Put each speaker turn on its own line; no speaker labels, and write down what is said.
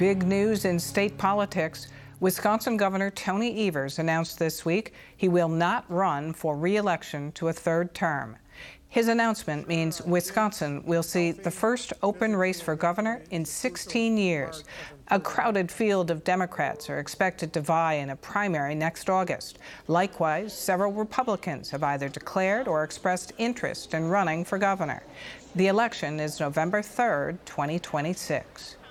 Big news in state politics. Wisconsin Governor Tony Evers announced this week he will not run for re-election to a third term. His announcement means Wisconsin will see the first open race for governor in 16 years. A crowded field of Democrats are expected to vie in a primary next August. Likewise, several Republicans have either declared or expressed interest in running for governor. The election is November 3rd, 2026.